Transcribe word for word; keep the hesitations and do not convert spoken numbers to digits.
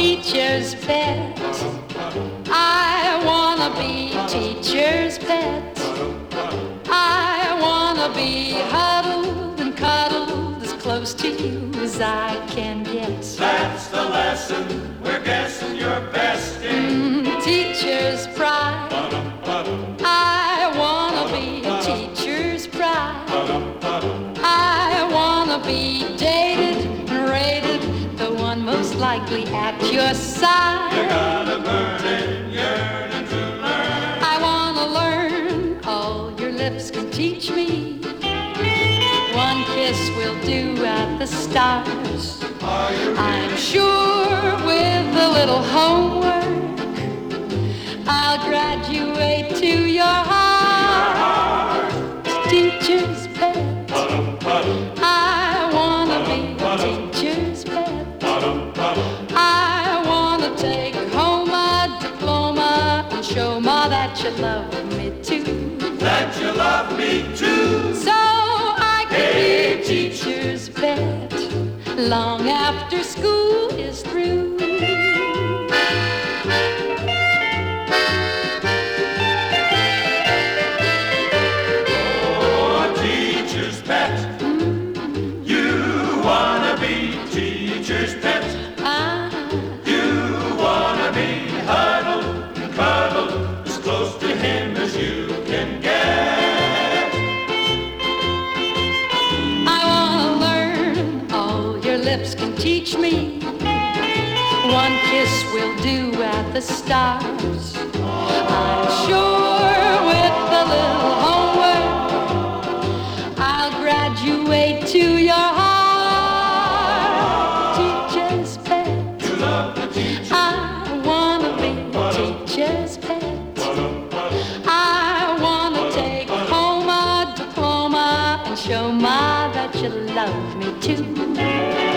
teacher's pet. I wanna be teacher's pet. I wanna be huddled and cuddled as close to you as I can get. That's the lesson we're guessing you're best in. Mm, teacher's pride. I wanna be teacher's pride. I wanna be dated and rated, the one most likely at your side. You got a burning yearning to learn. I wanna learn all your lips can teach me. One kiss will do at the stars. I'm sure with a little homework I'll graduate to your heart. Teacher's pet. I wanna be a teacher's pet. I wanna take home a diploma and show Ma that you love me too. That you love me too. So I can be a teacher's pet long after school is through. Oh, teacher's pet. You wanna be teacher's pet. Ah, You wanna be huddled and cuddled as close to him as you can get. I wanna learn all your lips can teach me. One kiss will do at the stars. I'm sure with a little homework I'll graduate to your heart. Teacher's pet. You love the teacher. I wanna be a teacher's pet. I wanna take home a diploma and show Ma that you love me too.